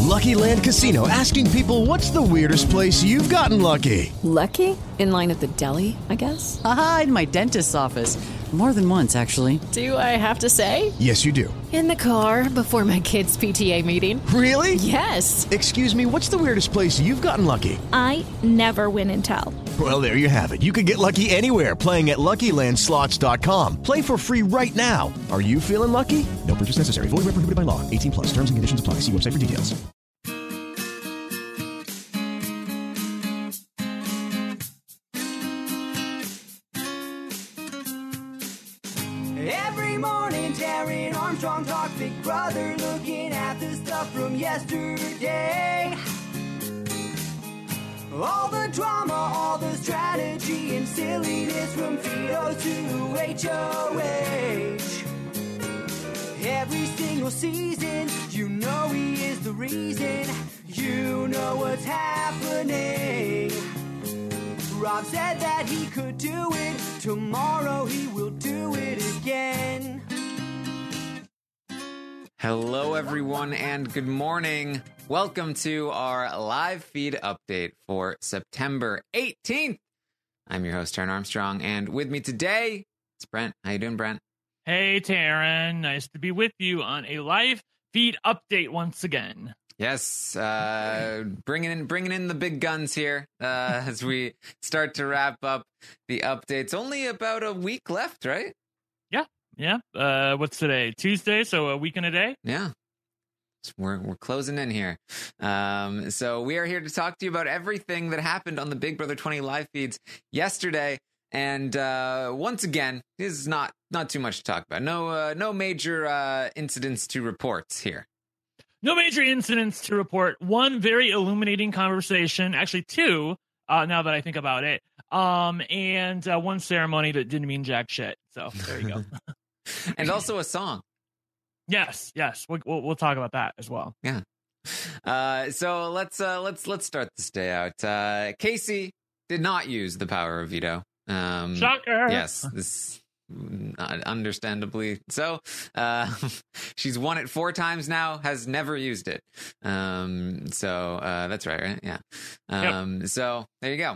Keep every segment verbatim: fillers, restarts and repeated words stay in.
Lucky Land Casino, asking people, what's the weirdest place you've gotten lucky? Lucky? In line at the deli, I guess? Aha, in my dentist's office. More than once, actually. Do I have to say? Yes, you do. In the car before my kids' P T A meeting. Really? Yes. Excuse me, what's the weirdest place you've gotten lucky? I never win and tell. Well, there you have it. You can get lucky anywhere, playing at Lucky Land Slots dot com. Play for free right now. Are you feeling lucky? No purchase necessary. Void where prohibited by law. eighteen plus. Terms and conditions apply. See website for details. Every morning, Darren Armstrong talks Big Brother, looking at the stuff from yesterday. All the drama, all the strategy and silliness from Vito to H O H. Every single season, you know he is the reason. You know what's happening. Rob said that he could do it. Tomorrow he will do it again. Hello, everyone, and good morning. Welcome to our live feed update for September eighteenth. I'm your host, Taryn Armstrong, and with me today, it's Brent. How you doing, Brent? Hey, Taryn. Nice to be with you on a live feed update once again. Yes, uh, bringing in bringing in the big guns here uh, as we start to wrap up the updates. Only about a week left, right? Yeah, yeah. Uh, what's today? Tuesday, so a week and a day? Yeah. We're we're closing in here. Um, so we are here to talk to you about everything that happened on the Big Brother twenty live feeds yesterday. And uh, once again, this is not not too much to talk about. No uh, no major uh, incidents to report here. No major incidents to report. One very illuminating conversation, actually two, uh, now that I think about it, um, and uh, one ceremony that didn't mean jack shit. So there you go. And also a song. Yes, yes, we'll, we'll we'll talk about that as well. Yeah. Uh, so let's uh, let's let's start this day out. Uh, Casey did not use the power of veto. Um, Shocker. Yes, this uh, understandably so. Uh, she's won it four times now. Has never used it. Um, so uh, that's right, right? Yeah. Um, yep. So there you go.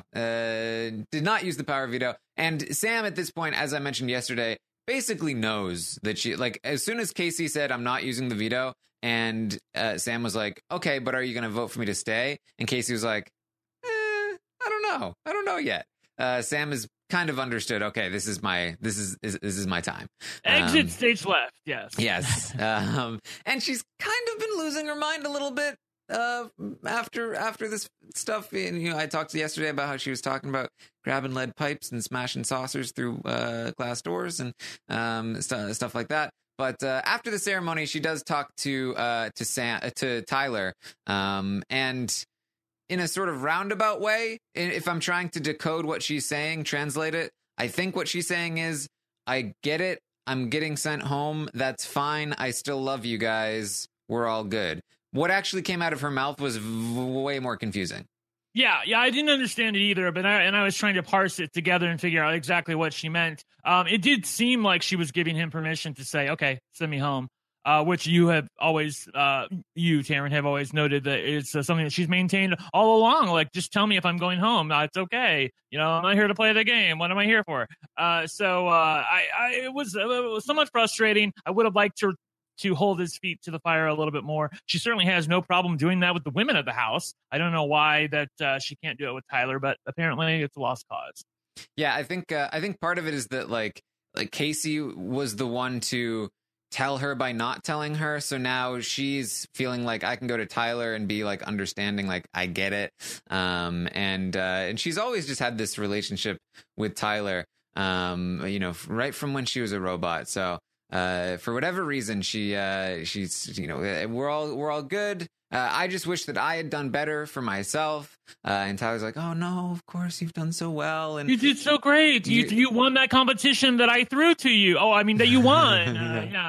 Uh, did not use the power of veto. And Sam, at this point, as I mentioned yesterday, basically knows that she, like, as soon as Casey said, I'm not using the veto, and uh, Sam was like, okay, but are you going to vote for me to stay? And Casey was like, eh, I don't know. I don't know yet. Uh, Sam has kind of understood, okay, this is my, this is, is this is my time. Exit Um, stage left, yes. Yes. um, and she's kind of been losing her mind a little bit uh, after after this stuff. And, you know, I talked yesterday about how she was talking about grabbing lead pipes and smashing saucers through uh, glass doors and um, st- stuff like that. But uh, after the ceremony, she does talk to uh, to Sam uh, to Tyler, um, and in a sort of roundabout way, if I'm trying to decode what she's saying, translate it, I think what she's saying is, I get it. I'm getting sent home. That's fine. I still love you guys. We're all good. What actually came out of her mouth was v- way more confusing. Yeah, yeah, I didn't understand it either, but I, and I was trying to parse it together and figure out exactly what she meant. Um, it did seem like she was giving him permission to say, okay, send me home, uh, which you have always, uh, you, Taryn, have always noted that it's uh, something that she's maintained all along. Like, just tell me if I'm going home. Uh, it's okay. You know, I'm not here to play the game. What am I here for? Uh, so uh, I, I, it was, it was somewhat frustrating. I would have liked to to hold his feet to the fire a little bit more. She certainly has no problem doing that with the women of the house. I don't know why that uh, she can't do it with Tyler, but apparently it's a lost cause. Yeah, I think uh, I think part of it is that like like Casey was the one to tell her by not telling her, so now she's feeling like I can go to Tyler and be like understanding, like I get it, um, and uh, and she's always just had this relationship with Tyler, um, you know, right from when she was a robot. So. Uh, for whatever reason, she, uh, she's, you know, we're all, we're all good. Uh, I just wish that I had done better for myself. Uh, and Tyler's like, oh no, of course you've done so well. And you did so great. You, you, you won that competition that I threw to you. Oh, I mean that you won. uh, yeah.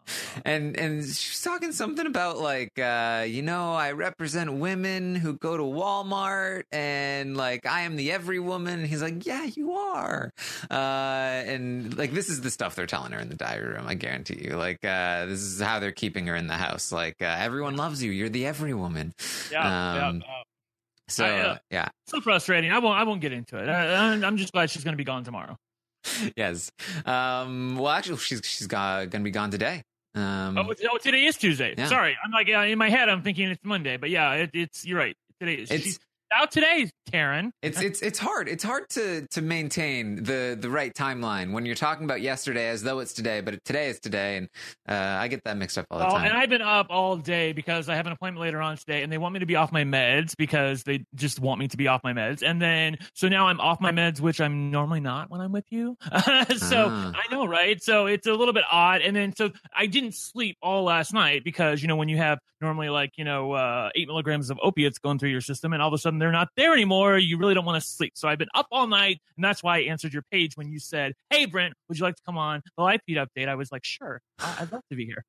and and she's talking something about like, uh, you know, I represent women who go to Walmart, and like I am the every woman. And he's like, yeah, you are. Uh, and like this is the stuff they're telling her in the diary room. I guarantee you. Like uh, this is how they're keeping her in the house. Like uh, everyone loves you. You're the every woman. Yeah. Um, yeah. Uh, so I, uh, yeah. So frustrating. I won't. I won't get into it. I, I'm just glad she's going to be gone tomorrow. Yes. Um, well, actually, she's she's going to be gone today. Um, oh, oh, today is Tuesday. Yeah. Sorry, I'm like uh, in my head. I'm thinking it's Monday, but yeah, it, it's you're right. Today is. It's- She's out today, Taryn. It's it's it's hard. It's hard to to maintain the the right timeline when you're talking about yesterday as though it's today, but today is today, and uh, I get that mixed up all the Oh, time. and I've been up all day because I have an appointment later on today, and they want me to be off my meds because they just want me to be off my meds. And then, so now I'm off my meds, which I'm normally not when I'm with you. so Ah. I know, right? So it's a little bit odd. And then, so I didn't sleep all last night because, you know, when you have normally like, you know, uh, eight milligrams of opiates going through your system and all of a sudden they're not there anymore, you really don't want to sleep. So I've been up all night, and that's why I answered your page when you said, hey, Brent, would you like to come on the live feed update? I was like, sure, I'd love to be here.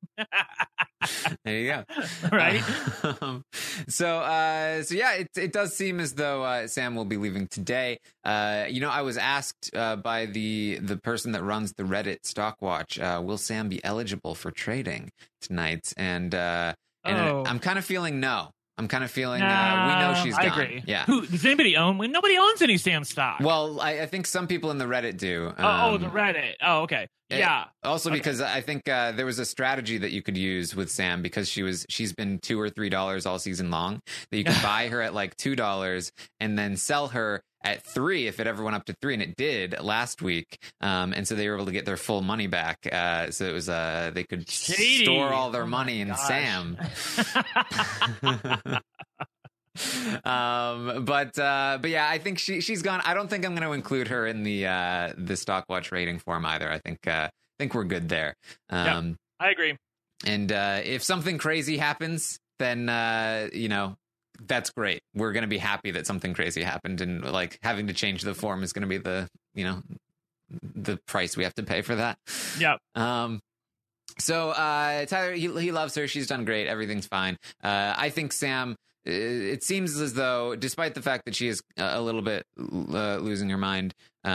There you go. Right. Um, so, uh, so yeah, it it does seem as though uh, Sam will be leaving today. Uh, you know, I was asked uh, by the the person that runs the Reddit Stockwatch, uh, will Sam be eligible for trading tonight? And uh, and Oh. I'm kind of feeling no. I'm kind of feeling uh, we know she's I gone. agree. Yeah. Who, does anybody own? Well, nobody owns any Sam stock. Well, I, I think some people in the Reddit do. oh, oh, Um, the Reddit. Oh, okay. it- Yeah. Also, Okay. because I think uh, there was a strategy that you could use with Sam because she was she's been two or three dollars all season long. That you could buy her at like two dollars and then sell her at three if it ever went up to three, and it did last week. Um, and so they were able to get their full money back. Uh, so it was uh, they could Shady. store all their Oh my money in gosh. Sam. um but uh but yeah, I think she she's gone. I don't think I'm going to include her in the uh the Stockwatch rating form either. I think uh I think we're good there. Um I agree. and uh if something crazy happens, then uh you know, that's great. We're going to be happy that something crazy happened, and like having to change the form is going to be the, you know, the price we have to pay for that. Yeah. Um So uh, Tyler, he, he loves her. She's done great. Everything's fine. Uh, I think Sam, uh, it seems as though, despite the fact that she is a little bit uh, losing her mind,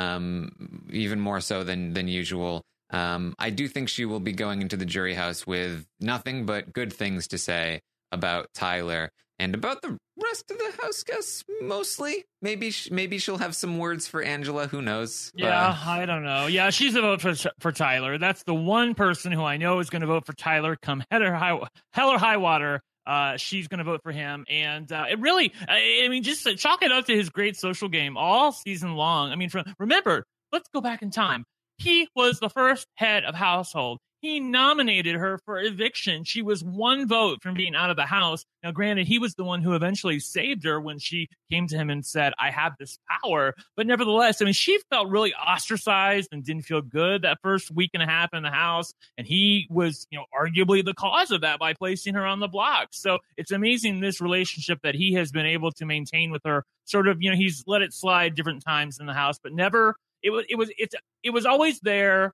um, even more so than, than usual, um, I do think she will be going into the jury house with nothing but good things to say about Tyler and about the rest of the house guests, mostly. Maybe sh- maybe she'll have some words for Angela. Who knows? Yeah, Uh, I don't know. Yeah, she's a vote for for Tyler. That's the one person who I know is going to vote for Tyler come hell or high, hell or high water. Uh, she's going to vote for him. And uh, it really, I, I mean, just chalk it up to his great social game all season long. I mean, from, remember, let's go back in time. He was the first head of household. He nominated her for eviction. She was one vote from being out of the house. Now, granted, he was the one who eventually saved her when she came to him and said, I have this power. But nevertheless, I mean, she felt really ostracized and didn't feel good that first week and a half in the house. And he was, you know, arguably the cause of that by placing her on the block. So it's amazing this relationship that he has been able to maintain with her. Sort of, you know, he's let it slide different times in the house, but never, it was, it was, it's, it was always there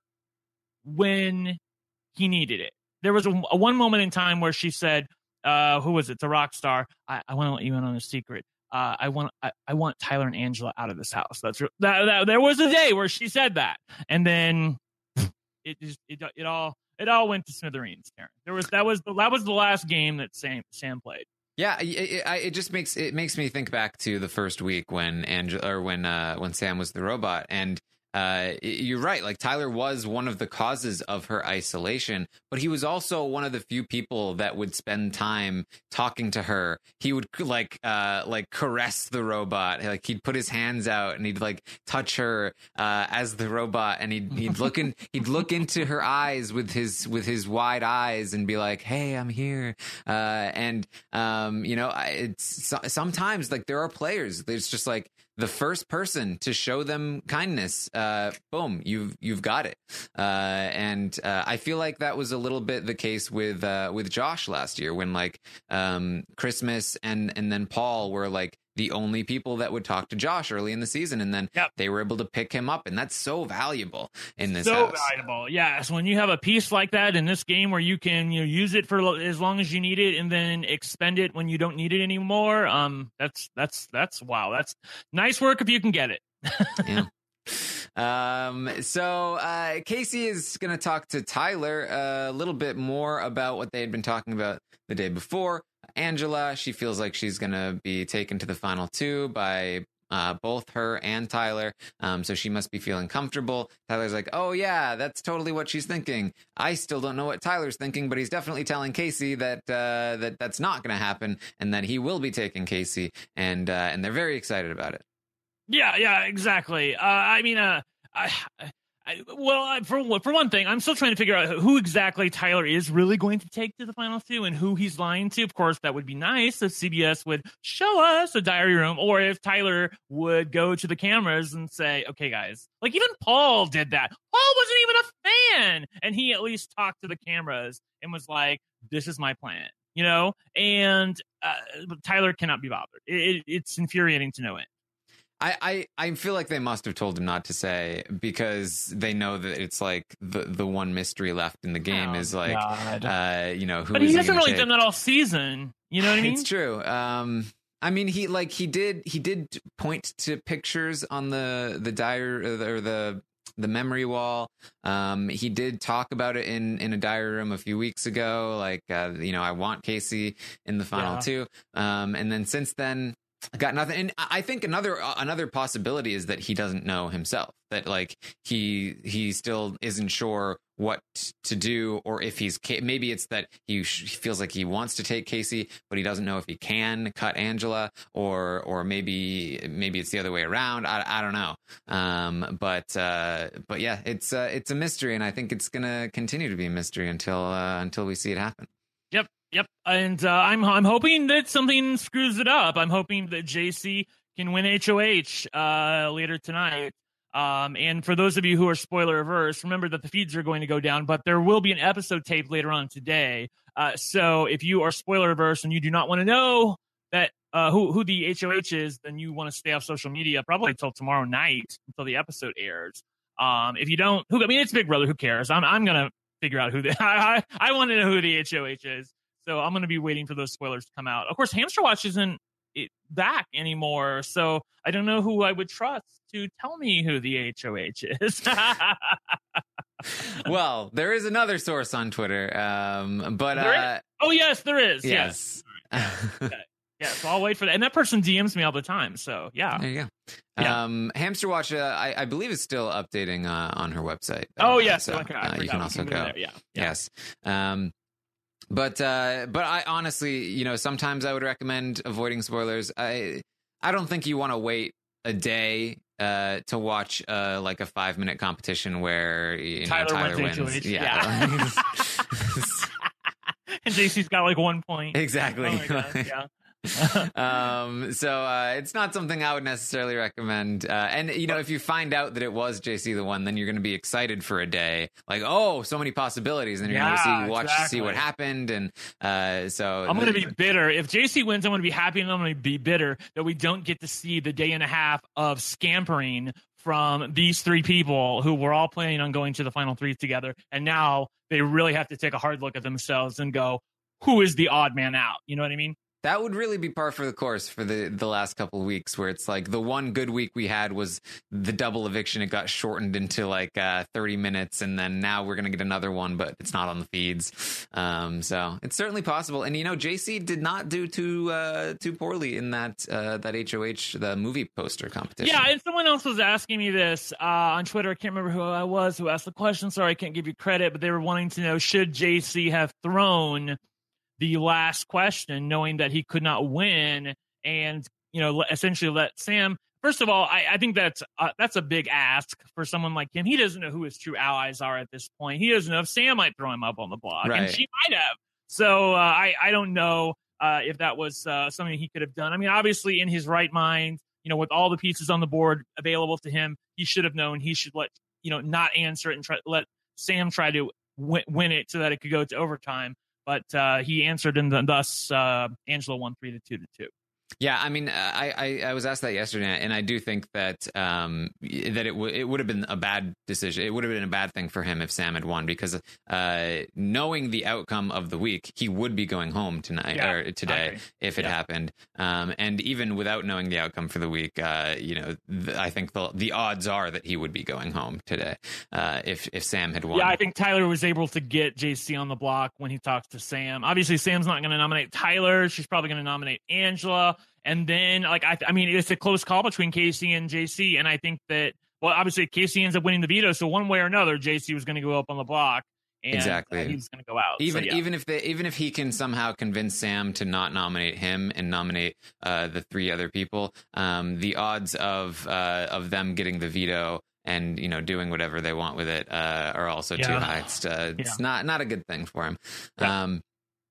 when he needed it. There was a, a one moment in time where she said, uh, who was it? The rock star. I, I want to let you in on a secret. Uh, I want, I, I want Tyler and Angela out of this house. That's that, that. There was a day where she said that, and then it just, it, it all, it all went to smithereens. Karen. There was, that was the, that was the last game that Sam, Sam played. Yeah, it, it, it just makes it makes me think back to the first week when Angela or when uh, when Sam was the robot, and uh, you're right. Like Tyler was one of the causes of her isolation, but he was also one of the few people that would spend time talking to her. He would like uh, like caress the robot, like he'd put his hands out and he'd like touch her uh, as the robot, and he'd he'd look in he'd look into her eyes with his with his wide eyes and be like, "Hey, I'm here," uh, and um, you know, it's sometimes like there are players. There's just like the first person to show them kindness, uh, boom, you've you've got it. Uh, and uh, I feel like that was a little bit the case with uh, with Josh last year when like um, Christmas and and then Paul were like the only people that would talk to Josh early in the season, and then Yep. they were able to pick him up, and that's so valuable in this so house. valuable. Yes, when you have a piece like that in this game where you can you know use it for lo- as long as you need it and then expend it when you don't need it anymore. Um, that's that's that's wow. That's nice work if you can get it. Yeah. Um, so uh, Casey is going to talk to Tyler uh, a little bit more about what they had been talking about the day before. Angela, she feels like she's going to be taken to the final two by uh, both her and Tyler. Um, so she must be feeling comfortable. Tyler's like, oh, yeah, that's totally what she's thinking. I still don't know what Tyler's thinking, but he's definitely telling Casey that uh, that that's not going to happen and that he will be taking Casey. And, uh, and they're very excited about it. Yeah, yeah, exactly. Uh, I mean, uh, I, I, well, I, for for one thing, I'm still trying to figure out who exactly Tyler is really going to take to the final two and who he's lying to. Of course, that would be nice if C B S would show us a diary room, or if Tyler would go to the cameras and say, "Okay, guys," like even Paul did that. Paul wasn't even a fan, and he at least talked to the cameras and was like, "This is my plan," you know. And uh, Tyler cannot be bothered. It, it, it's infuriating to no end. I, I, I feel like they must have told him not to say because they know that it's like the, the one mystery left in the game Oh, is like, God. uh, you know, who But is he he hasn't gonna really take? done that all season. You know what I mean? It's true. Um, I mean, he like he did he did point to pictures on the the diary or the the memory wall. Um, he did talk about it in in a diary room a few weeks ago. Like, uh, you know, I want Casey in the final Yeah. two. Um, and then since then. Got nothing. And I think another uh, another possibility is that he doesn't know himself, that like he he still isn't sure what to do, or if he's maybe it's that he, sh- he feels like he wants to take Casey, but he doesn't know if he can cut Angela, or or maybe maybe it's the other way around. I, I don't know. Um, but uh, but yeah, it's uh, it's a mystery, and I think it's gonna continue to be a mystery until uh, until we see it happen. Yep, yep. And uh, I'm I'm hoping that something screws it up. I'm hoping that J C can win H O H uh, later tonight. Um, and for those of you who are spoiler averse, remember that the feeds are going to go down, but there will be an episode tape later on today. Uh, so if you are spoiler averse and you do not want to know that uh, who who the H O H is, then you want to stay off social media probably until tomorrow night until the episode airs. Um, if you don't, who I mean, it's Big Brother. Who cares? I'm I'm gonna figure out who the I I, I want to know who the H O H is. So I'm going to be waiting for those spoilers to come out. Of course, Hamster Watch isn't it back anymore, so I don't know who I would trust to tell me who the H O H is. Well, there is another source on Twitter, um, but There is? uh, Oh, yes, there is. Yes. yes. Okay. Yeah, so I'll wait for that. And that person D Ms me all the time, so yeah. There you go. Yeah. Um, Hamster Watch, uh, I, I believe, is still updating uh, on her website. Oh, Uh, yes. so okay, I uh, forgot you can we also go go. there. Yeah. yeah. Yes. Um, but uh, but I honestly, you know, sometimes I would recommend avoiding spoilers. I I don't think you want to wait a day uh, to watch uh, like a five minute competition where you know, Tyler, Tyler wins wins. H O H. Yeah. And J C's got like one point. Exactly. Oh my God, yeah. um so uh it's not something I would necessarily recommend, uh and you know, if you find out that it was J C the one, then you're going to be excited for a day, like, oh, so many possibilities, and you're Yeah, going to see watch exactly. see what happened. And uh so I'm going to be bitter. If J C wins, I'm going to be happy, and I'm going to be bitter that we don't get to see the day and a half of scampering from these three people who were all planning on going to the final three together. And now they really have to take a hard look at themselves and go, who is the odd man out? You know what I mean? that would really be par for the course for the the last couple of weeks, where it's like the one good week we had was the double eviction. It got shortened into like uh, thirty minutes, and then now we're gonna get another one, but it's not on the feeds. Um, so it's certainly possible. And you know, J C did not do too uh, too poorly in that uh, that H O H, the movie poster competition. Yeah, and someone else was asking me this uh, on Twitter. I can't remember who I was who asked the question. Sorry, I can't give you credit, but they were wanting to know, should J C have thrown the last question, knowing that he could not win, and you know, essentially let Sam. First of all, I, I think that's uh, that's a big ask for someone like him. He doesn't know who his true allies are at this point. He doesn't know if Sam might throw him up on the block, Right. and she might have. So uh, I I don't know uh, if that was uh, something he could have done. I mean, obviously, in his right mind, you know, with all the pieces on the board available to him, he should have known he should let you know not answer it and try let Sam try to win, win it so that it could go to overtime. But uh, he answered, and thus uh, Angela won three to two to two. Yeah, I mean, I, I, I was asked that yesterday, and I do think that um, that it w- it would have been a bad decision. It would have been a bad thing for him if Sam had won, because uh, knowing the outcome of the week, he would be going home tonight Yeah, or today okay. if it Yeah. happened. Um, and even without knowing the outcome for the week, uh, you know, th- I think the the odds are that he would be going home today uh, if if Sam had won. Yeah, I think Tyler was able to get J C on the block when he talks to Sam. Obviously, Sam's not going to nominate Tyler. She's probably going to nominate Angela. And then, like, I, I mean, it's a close call between Casey and J C. And I think that, well, obviously, Casey ends up winning the veto. So one way or another, J C was going to go up on the block. And, Exactly. uh, he was going to go out. Even so, yeah. even if they even if he can somehow convince Sam to not nominate him and nominate uh, the three other people, um, the odds of uh, of them getting the veto and, you know, doing whatever they want with it uh, are also too Yeah. high. It's, uh, it's Yeah. not not a good thing for him. Yeah. Um,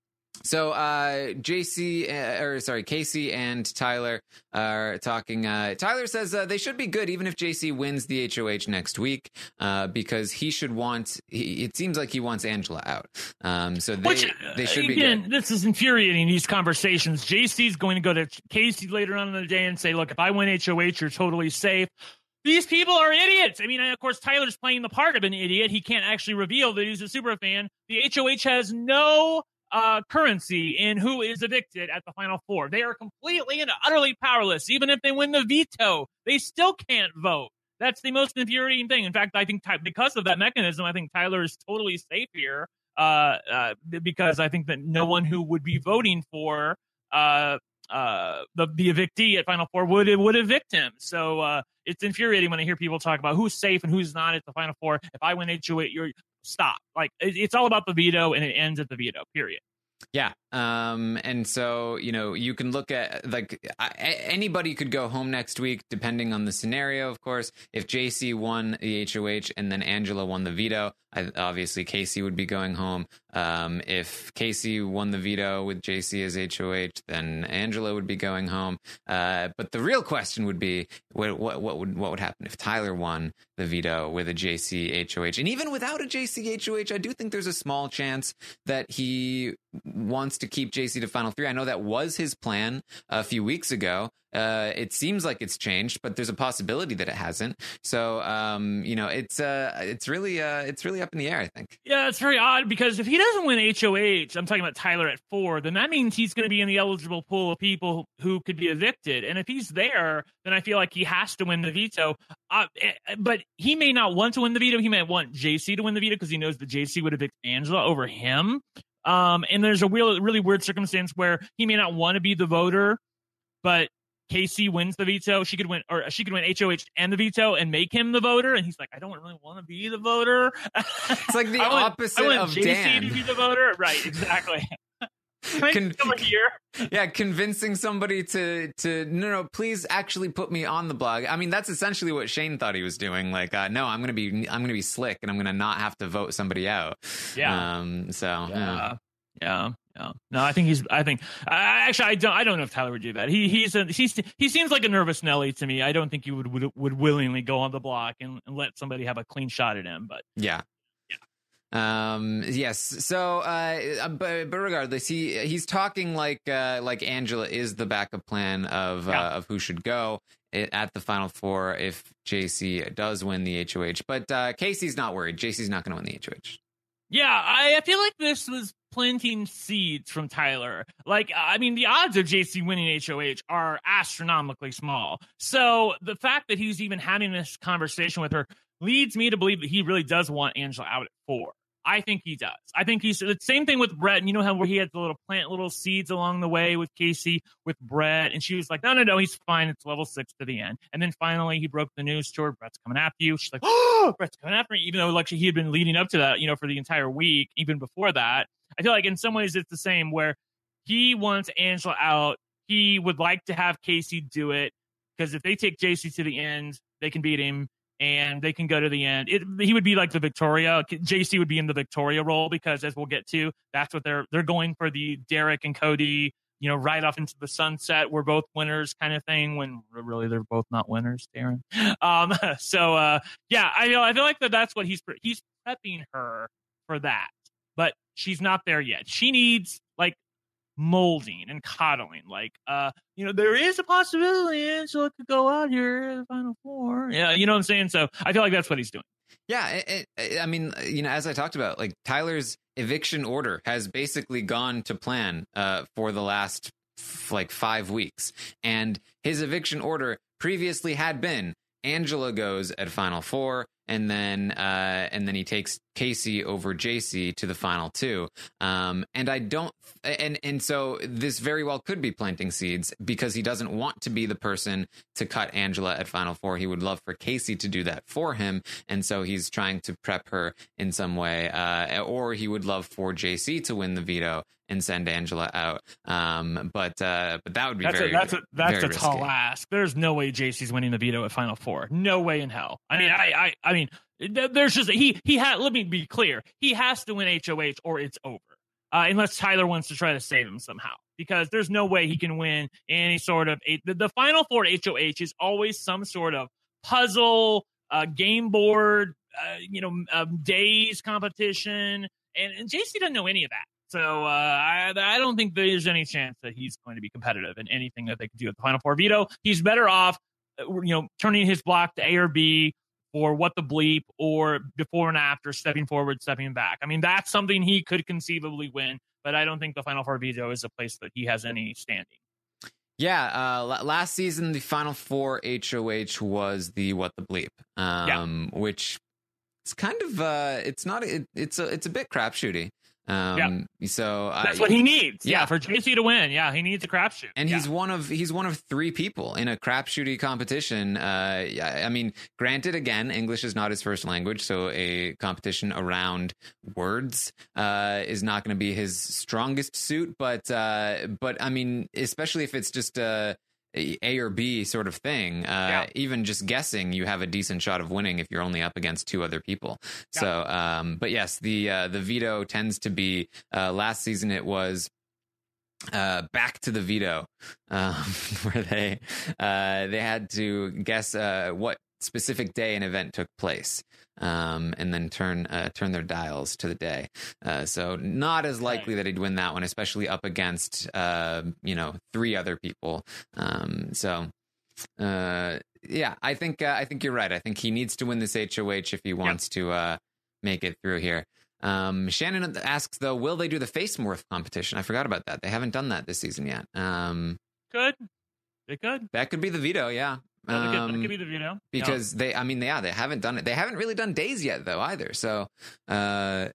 So uh, J C, uh, or sorry, Casey and Tyler are talking. Uh, Tyler says uh, they should be good even if J C wins the H O H next week uh, because he should want. He, it seems like he wants Angela out. Um, so they Which, they should again, be good. this is infuriating, these conversations. J C's going to go to Casey later on in the day and say, look, if I win H O H, you're totally safe. These people are idiots. I mean, of course, Tyler's playing the part of an idiot. He can't actually reveal that he's a super fan. The H O H has no uh, currency in who is evicted at the Final Four. They are completely and utterly powerless. Even if they win the veto, they still can't vote. That's the most infuriating thing. In fact, I think Ty- because of that mechanism, I think Tyler is totally safe here uh, uh, because I think that no one who would be voting for uh, uh, the, the evictee at Final Four would would evict him. So uh, it's infuriating when I hear people talk about who's safe and who's not at the Final Four. If I win H O H, you're stop. Like it, it's all about the veto, and it ends at the veto. Period. Yeah. Um, and so, you know, you can look at like I, anybody could go home next week, depending on the scenario, of course. If J C won the H O H and then Angela won the veto, I, obviously Casey would be going home. Um, if Casey won the veto with J C as H O H, then Angela would be going home. Uh, but the real question would be what, what, what would what would happen if Tyler won the veto with a J C H O H? And even without a J C H O H, I do think there's a small chance that he wants to keep J C to Final Three. I know that was his plan a few weeks ago. Uh, it seems like it's changed, but there's a possibility that it hasn't. So, um, you know, it's uh, it's really uh, it's really up in the air, I think. Yeah, it's very odd because if he doesn't win H O H, I'm talking about Tyler at four, then that means he's going to be in the eligible pool of people who could be evicted. And if he's there, then I feel like he has to win the veto. Uh, but he may not want to win the veto. He may want J C to win the veto because he knows that J C would evict Angela over him. Um, and there's a real, really weird circumstance where he may not want to be the voter, but Casey wins the veto. She could win, or she could win H O H and the veto and make him the voter. And he's like, I don't really want to be the voter. It's like the I want, opposite I want of J C Dan. to be the voter. Right, exactly. Con- Over here. yeah, convincing somebody to to no no please actually put me on the blog. I mean, that's essentially what Shane thought he was doing. Like, uh, no, I'm gonna be I'm gonna be slick and I'm gonna not have to vote somebody out. Yeah. Um. So Yeah. yeah. Yeah. Yeah. No, I think he's. I think. I, actually, I don't. I don't know if Tyler would do that. He he's a, he's he seems like a nervous Nelly to me. I don't think he would would, would willingly go on the block and, and let somebody have a clean shot at him. But Yeah. Um. Yes. So, uh, but, but regardless, he he's talking like uh, like Angela is the backup plan of Yeah. uh, of who should go at the Final Four if J C does win the H O H. But uh, Casey's not worried. J C's not going to win the H O H. yeah, I, I feel like this was planting seeds from Tyler. Like, I mean, the odds of J C winning H O H are astronomically small. So the fact that he's even having this conversation with her leads me to believe that he really does want Angela out at four. I think he does. I think he's the same thing with Brett. And you know how where he had the little plant little seeds along the way with Casey, with Brett. And she was like, no, no, no, he's fine. It's level six to the end. And then finally he broke the news to her. Brett's coming after you. She's like, oh, Brett's coming after me. Even though like he had been leading up to that, you know, for the entire week, even before that. I feel like in some ways it's the same where he wants Angela out. He would like to have Casey do it because if they take J C to the end, they can beat him. And they can go to the end. It, he would be like the Victoria. J C would be in the Victoria role because, as we'll get to, that's what they're they're going for, the Derek and Cody, you know, right off into the sunset. We're both winners kind of thing. When really they're both not winners, Darren. Um, so uh, yeah, I feel I feel like that that's what he's he's prepping her for that, but she's not there yet. She needs like molding and coddling. Like, uh, you know, there is a possibility Angela could go out here in the Final Four. Yeah, you know what I'm saying? So I feel like that's what he's doing. Yeah, it, it, I mean, you know, as I talked about, like Tyler's eviction order has basically gone to plan uh, for the last f- like five weeks. And his eviction order previously had been Angela goes at Final Four, and then uh, and then he takes Casey over J C to the final two. Um, and I don't, and and so this very well could be planting seeds because he doesn't want to be the person to cut Angela at Final Four. He would love for Casey to do that for him, and so he's trying to prep her in some way. Uh, or he would love for J C to win the veto and send Angela out. Um, but uh, but that would be that's very a, that's a, that's very a tall risky. ask. There's no way J C's winning the veto at Final Four. No way in hell. I mean, I I, I mean, there's just he he had. Let me be clear. He has to win H O H or it's over. Uh, unless Tyler wants to try to save him somehow, because there's no way he can win any sort of the, the Final Four H O H is always some sort of puzzle, uh, game board, uh, you know, um, days competition, and, and J C doesn't know any of that. So uh, I, I don't think there's any chance that he's going to be competitive in anything that they can do at the Final Four veto. He's better off, you know, turning his block to A or B or what the bleep or before and after, stepping forward, stepping back. I mean, that's something he could conceivably win, but I don't think the Final Four veto is a place that he has any standing. Yeah, uh, last season, the Final Four H O H was the what the bleep, um, yeah. which it's kind of, uh, it's not, it, it's a, it's a bit crapshooty. Um, yeah. So that's I, what he needs. Yeah. yeah, for J C to win. Yeah, he needs a crapshoot. And yeah. he's one of he's one of three people in a crapshooty competition. Uh, I mean, granted, again, English is not his first language, so a competition around words uh, is not going to be his strongest suit. But uh, but I mean, especially if it's just a A or B sort of thing, uh, yeah. even just guessing, you have a decent shot of winning if you're only up against two other people. Yeah. So, um, but yes, the uh, the veto tends to be uh, last season. It was uh, back to the veto, um, where they uh, they had to guess uh, what specific day an event took place, um, and then turn uh, turn their dials to the day. Uh, so not as likely that he'd win that one, especially up against uh, you know three other people. Um, so uh, yeah, I think uh, I think you're right. I think he needs to win this H O H if he wants yep. to uh, make it through here. Um, Shannon asks though, will they do the face morph competition? I forgot about that. They haven't done that this season yet. Um, could they could that could be the veto? Yeah. Um, that, could, that could be the veto because yeah. they, I mean, yeah, they haven't done it. They haven't really done days yet, though, either. So, uh,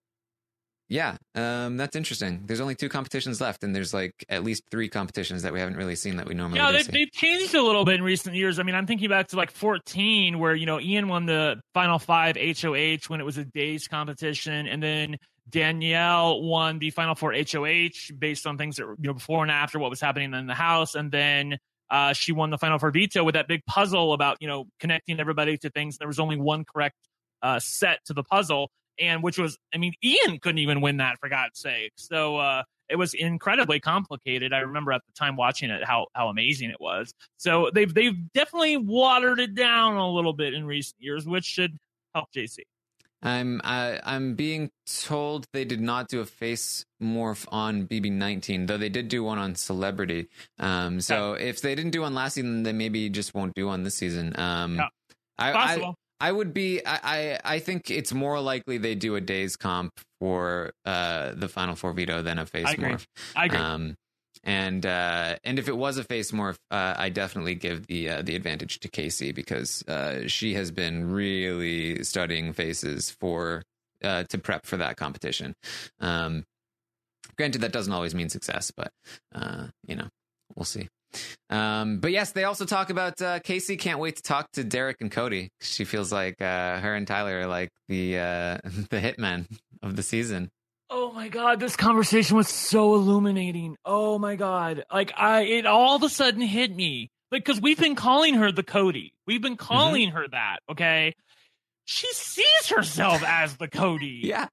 yeah, um, that's interesting. There's only two competitions left, and there's like at least three competitions that we haven't really seen that we normally. Yeah, do they, see. they've changed a little bit in recent years. I mean, I'm thinking back to like fourteen, where you know Ian won the Final Five H O H when it was a days competition, and then Danielle won the Final Four H O H based on things that were, you know, before and after what was happening in the house, and then. Uh, she won the Final Four veto with that big puzzle about, you know, connecting everybody to things. There was only one correct uh, set to the puzzle, and which was, I mean, Ian couldn't even win that, for God's sake. So uh, it was incredibly complicated. I remember at the time watching it, how how amazing it was. So they've they've definitely watered it down a little bit in recent years, which should help J C. I'm I, I'm being told they did not do a face morph on B B nineteen, though they did do one on Celebrity. Um, so yeah. if they didn't do one last season, they maybe just won't do one this season. Um, yeah. I, possible. I I would be I, I I think it's more likely they do a days comp for uh, the Final Four veto than a face I agree. morph. I agree. Um, And uh, and if it was a face morph, uh, I definitely give the uh, the advantage to Casey because uh, she has been really studying faces for uh, to prep for that competition. Um, granted, that doesn't always mean success, but uh, you know, we'll see. Um, but yes, they also talk about uh, Casey can't wait to talk to Derek and Cody. She feels like uh, her and Tyler are like the uh, the hitmen of the season. Oh my God, this conversation was so illuminating. Oh my God. Like I, it all of a sudden hit me. Like, cause we've been calling her the Cody. We've been calling mm-hmm. her that. Okay. She sees herself as the Cody. Yeah.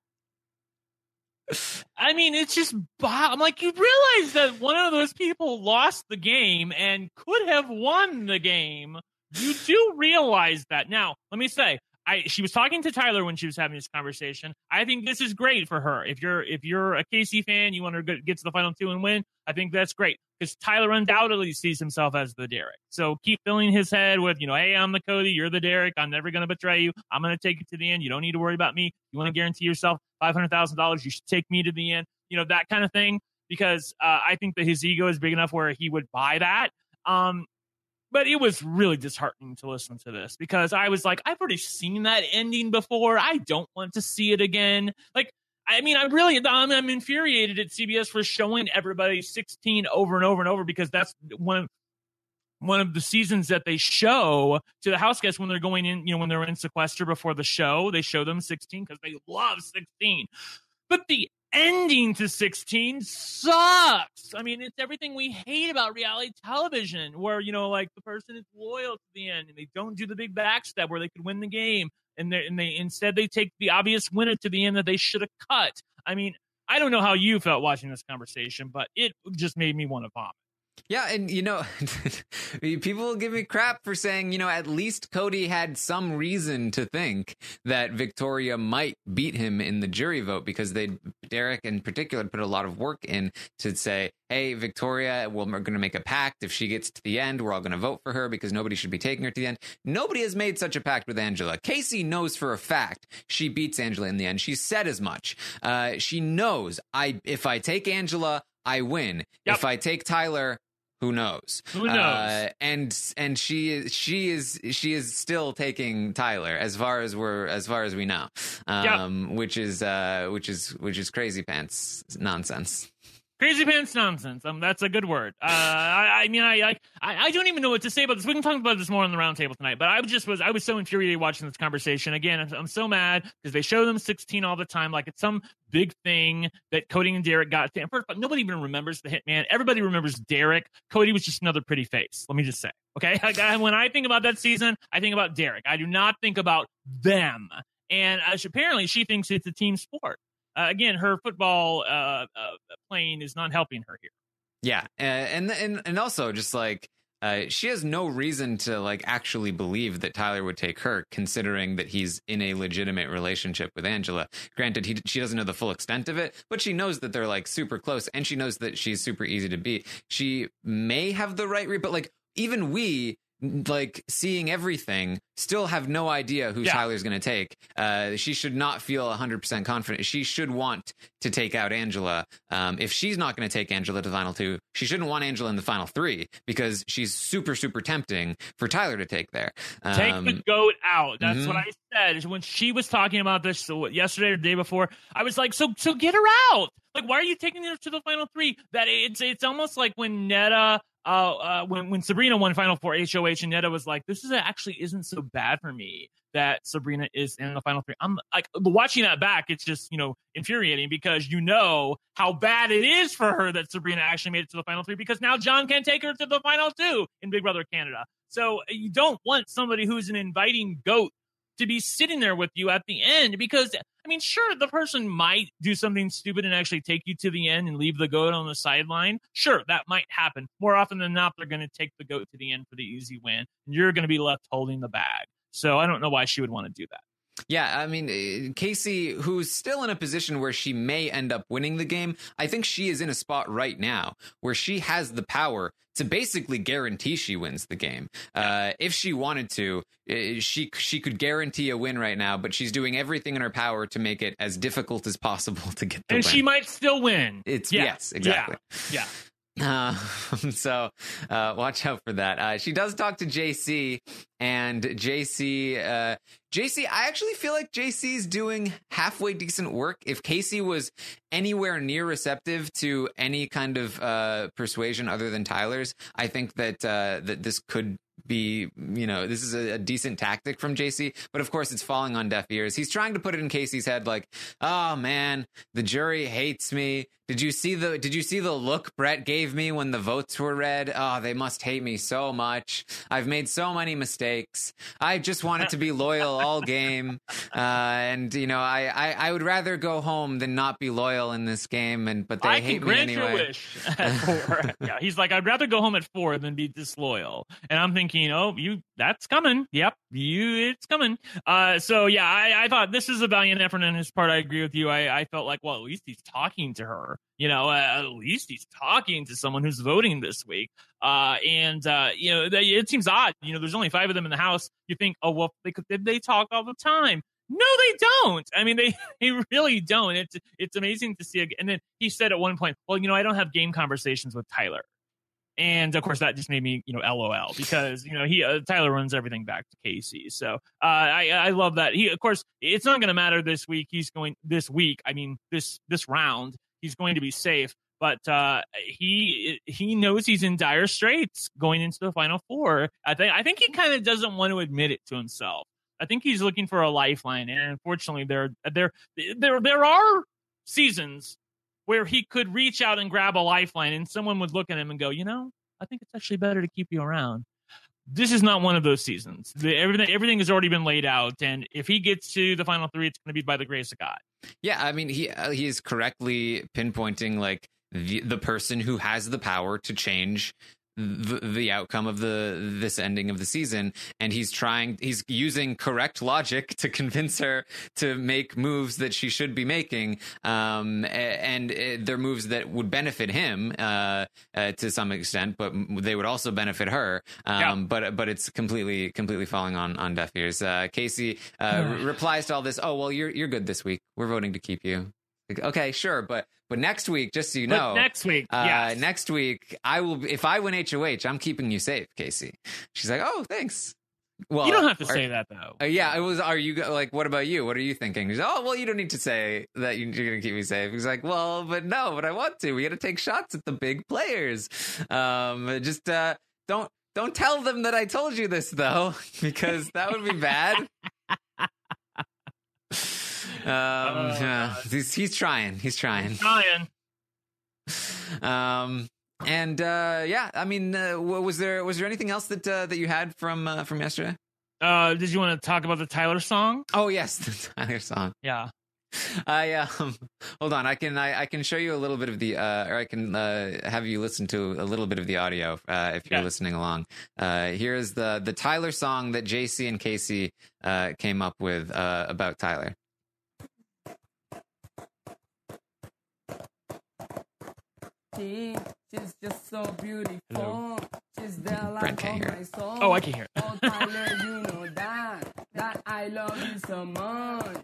I mean, it's just, I'm like, you realize that one of those people lost the game and could have won the game. You do realize that. Now, let me say, I she was talking to Tyler when she was having this conversation. I think this is great for her. If you're if you're a Casey fan, you want her to get to the final two and win. I think that's great because Tyler undoubtedly sees himself as the Derek. So keep filling his head with, you know, hey, I'm the Cody, you're the Derek. I'm never going to betray you. I'm going to take it to the end. You don't need to worry about me. You want to guarantee yourself five hundred thousand dollars. You should take me to the end. You know, that kind of thing. Because uh, I think that his ego is big enough where he would buy that. Um, but it was really disheartening to listen to this because I was like, I've already seen that ending before. I don't want to see it again. Like, I mean, I really, I'm, I'm infuriated at C B S for showing everybody sixteen over and over and over because that's one of one of the seasons that they show to the house guests when they're going in, you know, when they're in sequester before the show, they show them sixteen because they love sixteen. But the ending to sixteen sucks. I mean, it's everything we hate about reality television where, you know, like the person is loyal to the end and they don't do the big backstab where they could win the game. And they, and they instead they take the obvious winner to the end that they should have cut. I mean, I don't know how you felt watching this conversation, but it just made me want to vomit. Yeah, and, you know, people will give me crap for saying, you know, at least Cody had some reason to think that Victoria might beat him in the jury vote because they, Derek in particular, put a lot of work in to say, hey, Victoria, well, we're going to make a pact. If she gets to the end, we're all going to vote for her because nobody should be taking her to the end. Nobody has made such a pact with Angela. Casey knows for a fact she beats Angela in the end. She said as much. Uh, she knows, I if I take Angela, I win. Yep. If I take Tyler, who knows? Who knows? Uh, and and she is she is she is still taking Tyler as far as we're as far as we know, um, yep. which is uh, which is which is crazy pants nonsense. Crazy pants nonsense. Um, that's a good word. Uh, I, I mean, I, I, I don't even know what to say about this. We can talk about this more on the roundtable tonight. But I just was, I was so infuriated watching this conversation. Again, I'm, I'm so mad because they show them sixteen all the time, like it's some big thing that Cody and Derek got. To. First, nobody even remembers the Hitman. Everybody remembers Derek. Cody was just another pretty face. Let me just say, okay. When I think about that season, I think about Derek. I do not think about them. And uh, apparently, she thinks it's a team sport. Uh, again, her football uh, uh, playing is not helping her here. Yeah, uh, and and and also just like uh, she has no reason to like actually believe that Tyler would take her, considering that he's in a legitimate relationship with Angela. Granted, he she doesn't know the full extent of it, but she knows that they're like super close, and she knows that she's super easy to beat. She may have the right read, but like even we. Like seeing everything, still have no idea who yeah. Tyler's going to take. Uh, she should not feel one hundred percent confident. She should want to take out Angela. Um, if she's not going to take Angela to the final two, she shouldn't want Angela in the final three because she's super, super tempting for Tyler to take there. Um, take the goat out. That's mm-hmm. what I said. When she was talking about this so yesterday or the day before, I was like, so so get her out. Like, why are you taking her to the final three? That it's it's almost like when Netta Uh, uh, when when Sabrina won Final Four H O H and Netta was like, this is actually isn't so bad for me that Sabrina is in the Final Three. I'm like watching that back. It's just, you know, infuriating because you know how bad it is for her that Sabrina actually made it to the Final Three because now John can take her to the Final Two in Big Brother Canada. So you don't want somebody who's an inviting goat to be sitting there with you at the end because, I mean, sure, the person might do something stupid and actually take you to the end and leave the goat on the sideline. Sure, that might happen. More often than not, they're going to take the goat to the end for the easy win, and you're going to be left holding the bag. So I don't know why she would want to do that. Yeah, I mean, Casey, who's still in a position where she may end up winning the game, I think she is in a spot right now where she has the power to basically guarantee she wins the game. Uh, if she wanted to, she she could guarantee a win right now, but she's doing everything in her power to make it as difficult as possible to get the and win. And she might still win. It's yeah. Yes, exactly. Yeah, yeah. Uh, so uh, watch out for that. Uh, she does talk to J C, and J C, uh, J C, I actually feel like J C's doing halfway decent work. If Casey was anywhere near receptive to any kind of uh, persuasion other than Tyler's, I think that uh, that this could be, you know, this is a, a decent tactic from J C, but of course it's falling on deaf ears. He's trying to put it in Casey's head like, oh man, the jury hates me. Did you see the Did you see the look Brett gave me when the votes were read? Oh, they must hate me so much. I've made so many mistakes. I just wanted to be loyal all game, uh, and you know, I, I, I would rather go home than not be loyal in this game. And but they I hate can me grant anyway. your wish. At four. Yeah, he's like, I'd rather go home at four than be disloyal. And I'm thinking, oh, you, that's coming. Yep, you, it's coming. Uh, so yeah, I, I thought this is a valiant effort on his part. I agree with you. I, I felt like, well, at least he's talking to her. You know, uh, at least he's talking to someone who's voting this week. Uh, and, uh, you know, they, it seems odd. You know, there's only five of them in the House. You think, oh, well, they could, they talk all the time. No, they don't. I mean, they, they really don't. It's it's amazing to see. And then he said at one point, well, you know, I don't have game conversations with Tyler. And, of course, that just made me, you know, LOL because, you know, he uh, Tyler runs everything back to Casey. So uh, I I love that. He, of course, it's not going to matter this week. He's going this week. I mean, this this round, he's going to be safe. But uh, he he knows he's in dire straits going into the Final Four. I think I think he kind of doesn't want to admit it to himself. I think he's looking for a lifeline, and unfortunately, there there there there are seasons where he could reach out and grab a lifeline, and someone would look at him and go, you know, I think it's actually better to keep you around. This is not one of those seasons. The, everything everything has already been laid out, and if he gets to the Final Three, it's going to be by the grace of God. Yeah, I mean, he uh, he is correctly pinpointing like the the person who has the power to change the, the outcome of the this ending of the season, and he's trying he's using correct logic to convince her to make moves that she should be making, um and uh, they're moves that would benefit him uh, uh to some extent, but they would also benefit her, um yeah. but but it's completely completely falling on on deaf ears. uh Casey uh replies to all this, oh well, you're you're good this week, we're voting to keep you. Like, okay, sure, but but next week, just so you know, but next week, uh, yes. next week, I will. If I win H O H, I'm keeping you safe, Casey. She's like, oh, thanks. Well, you don't have to are, say that though. Uh, yeah, it was. Are you like? What about you? What are you thinking? She's like, oh, well, you don't need to say that you're going to keep me safe. He's like, well, but no, but I want to. We got to take shots at the big players. Um, just uh, don't don't tell them that I told you this though, because that would be bad. Um, uh, yeah, he's, he's trying. He's trying. Trying. Um, and uh, yeah, I mean, uh, was there was there anything else that uh, that you had from uh, from yesterday? Uh, did you want to talk about the Tyler song? Oh yes, the Tyler song. Yeah. I um, hold on. I can I, I can show you a little bit of the uh, or I can uh, have you listen to a little bit of the audio uh, if you're yeah. listening along. Uh, here is the the Tyler song that J C and Casey uh, came up with uh, about Tyler. She, she's just so beautiful. Hello. She's there like can't hear my soul. Oh, I can hear it. Oh, Tyler, you know that, that I love you so much.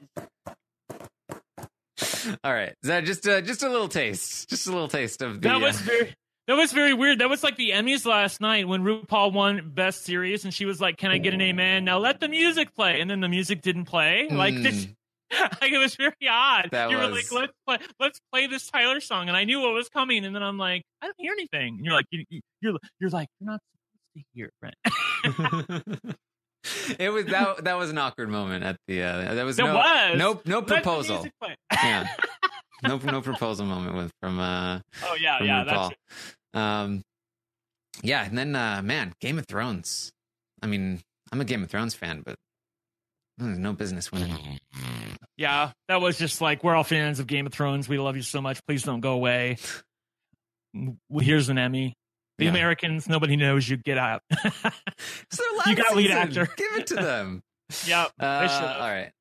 All right, is that just uh, just a little taste, just a little taste of the. That was uh... very. That was very weird. That was like the Emmys last night when RuPaul won Best Series, and she was like, "Can I get an amen? Now let the music play." And then the music didn't play. Mm. Like, this, like it was very odd. That you was... were like, "Let's play, let's play this Tyler song," and I knew what was coming. And then I'm like, "I don't hear anything." And you're like, you, "You're you're like you're not supposed to hear it, Brent." It was that that was an awkward moment at the. Uh, that was there no was. no no proposal. Yeah. No, no proposal moment with from. Uh, oh yeah, from yeah, RuPaul. that's. Um, yeah, and then uh, man, Game of Thrones. I mean, I'm a Game of Thrones fan, but there's no business winning. Yeah, that was just like, we're all fans of Game of Thrones. We love you so much. Please don't go away. Here's an Emmy. The yeah. Americans, nobody knows you. Get out. So you got season. lead actor. Give it to them. Yeah, uh, all right.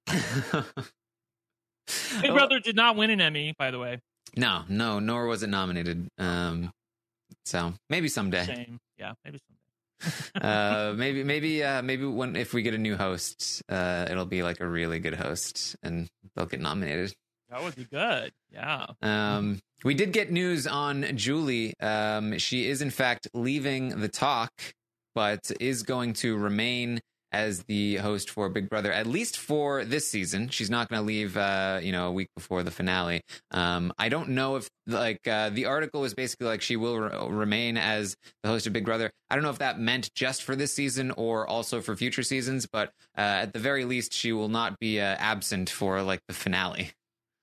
Big Brother did not win an Emmy, by the way. No, no, nor was it nominated. Um, so maybe someday. Shame. Yeah, maybe someday. uh, maybe, maybe, uh, maybe when if we get a new host, uh, it'll be like a really good host, and they'll get nominated. That would be good. Yeah. Um, we did get news on Julie. Um, she is in fact leaving the talk, but is going to remain as the host for Big Brother, at least for this season. She's not going to leave, uh, you know, a week before the finale. Um, I don't know if, like, uh, the article was basically like she will re- remain as the host of Big Brother. I don't know if that meant just for this season or also for future seasons, but uh, at the very least, she will not be uh, absent for, like, the finale.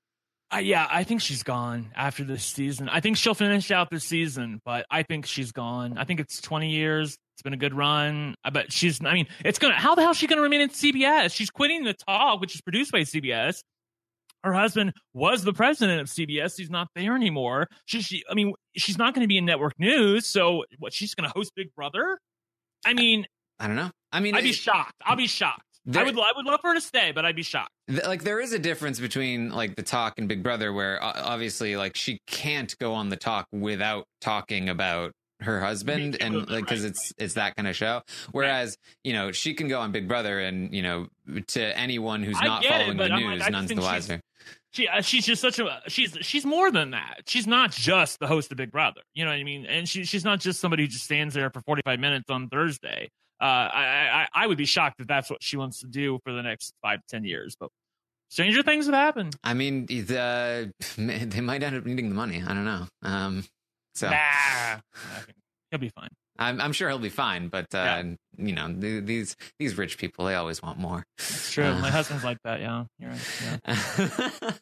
Uh, yeah, I think she's gone after this season. I think she'll finish out this season, but I think she's gone. I think it's twenty years. It's been a good run. I bet she's, I mean, it's going to, how the hell is she going to remain at C B S? She's quitting The Talk, which is produced by C B S. Her husband was the president of C B S. He's not there anymore. She, she I mean, she's not going to be in network news. So what, she's going to host Big Brother? I mean, I don't know. I mean, I'd be it, shocked. I'll be shocked. There, I would, I would love for her to stay, but I'd be shocked. Th- like there is a difference between like The Talk and Big Brother, where uh, obviously like she can't go on The Talk without talking about her husband, and like because right, it's right. it's that kind of show. Whereas you know she can go on Big Brother, and you know to anyone who's I not get following it, the I'm news, like, I none's the think wiser. She uh, she's just such a she's she's more than that. She's not just the host of Big Brother. You know what I mean? And she she's not just somebody who just stands there for forty-five minutes on Thursday. Uh, I, I I would be shocked if that's what she wants to do for the next five to ten years. But stranger things have happened. I mean, the, they might end up needing the money. I don't know. Um, so Nah, he'll be fine. I'm, I'm sure he'll be fine. But uh, Yeah. you know, th- these these rich people, they always want more. It's true. Uh, My husband's like that. Yeah, you're right. Yeah.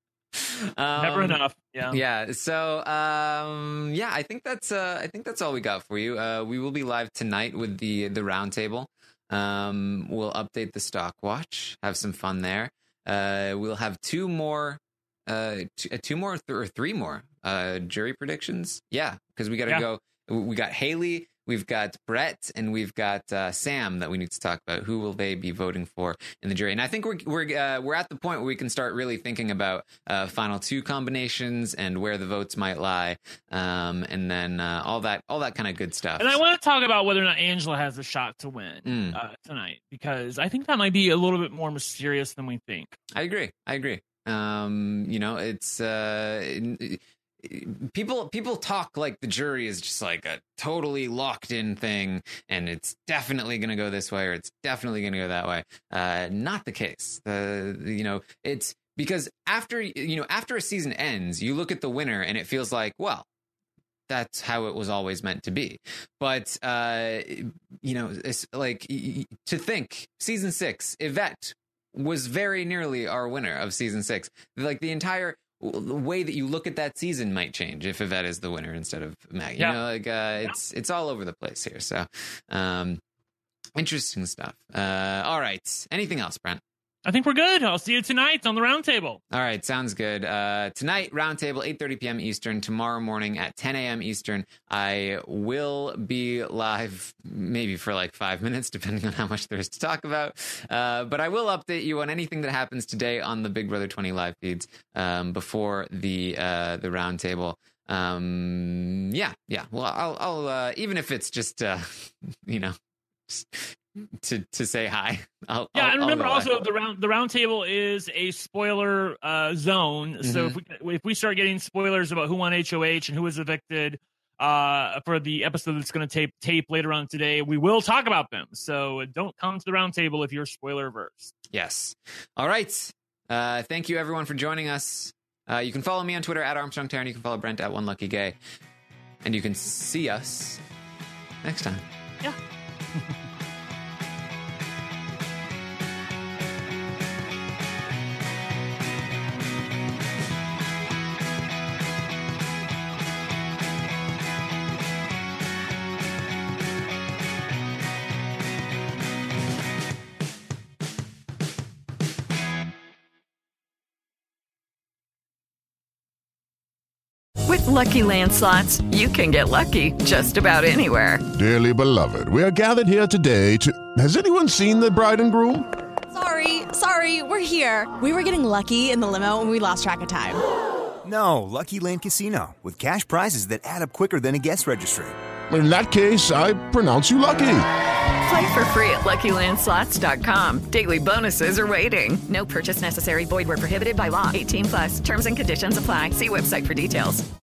um, Never enough. Yeah. Yeah. So, um, yeah, I think that's uh, I think that's all we got for you. Uh, we will be live tonight with the the roundtable. Um, we'll update the stock watch, have some fun there. Uh, we'll have two more, uh, two, uh, two more th- or three more uh, jury predictions. Yeah, because we got to Yeah. go. We got Haley. We've got Brett, and we've got uh, Sam that we need to talk about. Who will they be voting for in the jury? And I think we're we're uh, we're at the point where we can start really thinking about uh, final two combinations and where the votes might lie, um, and then uh, all that all that kind of good stuff. And I want to talk about whether or not Angela has a shot to win Mm. uh, tonight, because I think that might be a little bit more mysterious than we think. I agree. I agree. Um, you know, it's uh, it, people people talk like the jury is just like a totally locked in thing, and it's definitely going to go this way or it's definitely going to go that way. Uh, not the case. Uh, you know, it's because after you know after a season ends, you look at the winner and it feels like, well, that's how it was always meant to be. But uh, you know, it's like to think season six, Yvette was very nearly our winner of season six. Like the entire the way that you look at that season might change if Yvette is the winner instead of Maggie. Yeah. You know, like uh, it's it's all over the place here. So, um, interesting stuff. Uh, all right. Anything else, Brent? I think we're good. I'll see you tonight on the roundtable. All right, sounds good. Uh, tonight, roundtable, eight thirty p.m. Eastern. Tomorrow morning at ten a.m. Eastern, I will be live maybe for like five minutes, depending on how much there is to talk about. Uh, but I will update you on anything that happens today on the Big Brother twenty live feeds um, before the uh, the roundtable. Um, yeah, yeah. Well, I'll, I'll uh, even if it's just uh, you know. Just, to to say hi. I'll, Yeah, I'll, and remember I'll also the round the round table is a spoiler uh, zone. Mm-hmm. So if we if we start getting spoilers about who won H O H and who was evicted uh, for the episode that's going to tape tape later on today, we will talk about them. So don't come to the round table if you're spoiler averse. Yes. All right. Uh, thank you everyone for joining us. Uh, you can follow me on Twitter at Armstrong Taryn. You can follow Brent at One Lucky Gay, and you can see us next time. Yeah. With Lucky Land Slots, you can get lucky just about anywhere. Dearly beloved, we are gathered here today to... Has anyone seen the bride and groom? Sorry, sorry, we're here. We were getting lucky in the limo and we lost track of time. No, Lucky Land Casino, with cash prizes that add up quicker than a guest registry. In that case, I pronounce you lucky. Play for free at Lucky Land Slots dot com. Daily bonuses are waiting. No purchase necessary. Void where prohibited by law. eighteen plus. Terms and conditions apply. See website for details.